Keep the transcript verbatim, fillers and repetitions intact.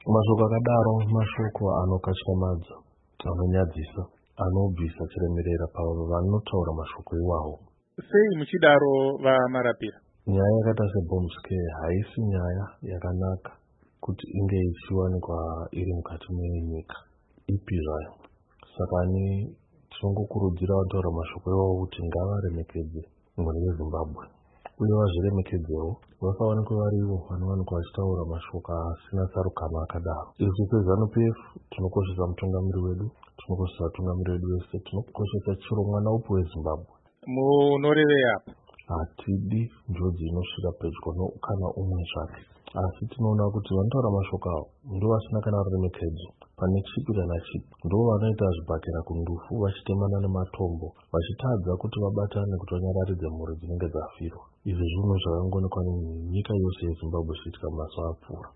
Mashoko akadaro mashoko anokatyamadza, anonyadzisa, anobvisa chiremerera pavanotaura mashoko iwawo. Sei muchidaro vamarapira? Nyaya yakaita sebomb scare haisi nyaya yakanaka kuti inge ichiwanikwa iri mukati menyika ipi zvayo. Saka ni tinongokurudzira vanotaura mashoko iwawo kuti ngavaremekedze mhuri yeZimbabwe, uye vazviremekedzewo vasawanikwe varivo vanowanikwa vachitaura mashoko asina tsarukano akadaro. Isu seZANU P F tinokoshesa mutungamiri wedu, tinokoshesa vatungamiri vedu vese, tinokoshesa chirongwa naupo weZimbabwe. Munorevei apo? Hatidi njodzi inosvika pedyo kana umwe zvake, asi tinoona kuti vanotaura mashoko avo ndo vasina kana ruremekedzo pane chipi kana chipi, ndo vanoita zvibhakera kundufu vachitemana nematombo vachitadza kuti vabatane kuti vanyararidze mhuri dzinenge dzafirwa. Izvi zvinhu zvakangoonekwa nenyika yose yeZimbabwe zvichiitika mumazuva apfuura.